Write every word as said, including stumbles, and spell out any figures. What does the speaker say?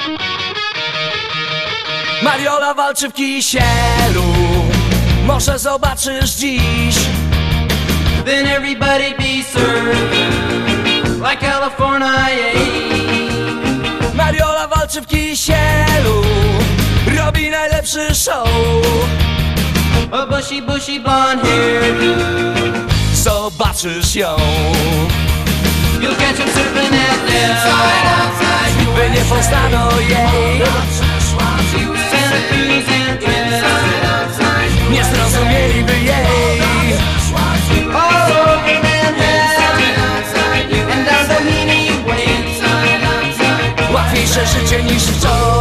Mariola walczy w kisielu, może zobaczysz dziś. Then everybody be served like California. Mariola walczy w kisielu, robi najlepszy show. A bushy, bushy blonde hairdo. Zobaczysz ją. You'll catch him surfing at Inside, outside, by nie poznano jej. Santa Cruz and Inside, outside, nie zrozumieliby jej. all over Manhattan and down Doheny Way. Łatwiejsze życie niż wczoraj.